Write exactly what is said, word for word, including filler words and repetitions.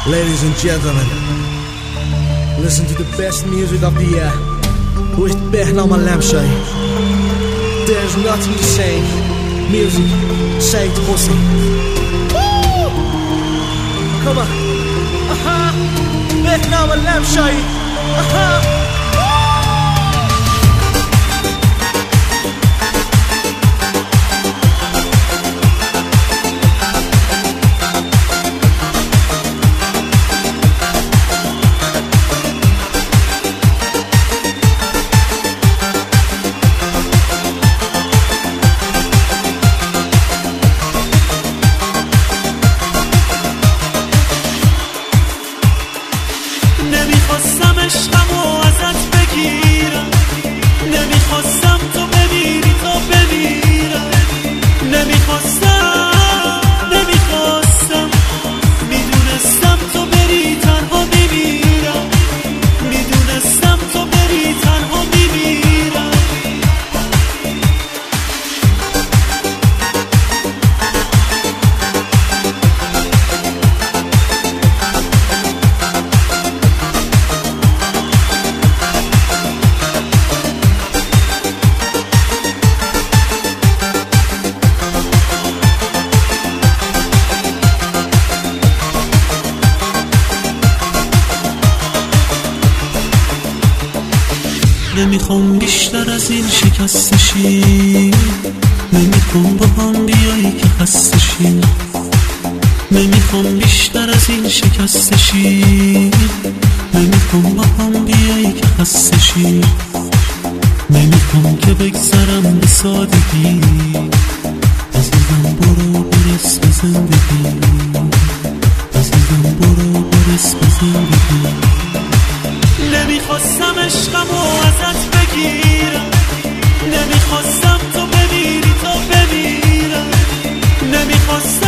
Ladies and gentlemen, listen to the best music of the year with Bernard Malamshay. There's nothing to say. Music, say it, pussy. Woo! Come on. Aha! Bernard Malamshay. Aha! نمیخواستم عشقمو ازت بگیرم، نمیخواستم تو بمیری تا بمیرم، نمیخواستم نمیخواستم میدونستم تو بری تنها میمیرم، میدونستم تو بری تنها میمیرم. نمیخوام بیشتر از این شکست شی، نمیخوام با هم بیایی که خسته شی، نمیخوام بیشتر از این شکست شی، نمیخوام با هم بیایی که خسته شی، نمیخوام که بگذرم به سادگی، عزیزم برو برس به زندگی، عزیزم برو برس به زندگی. نمیخواستم عشقمو ازت بگیرم، نمیخواستم تو بمیری تا بمیرم، نمیخواستم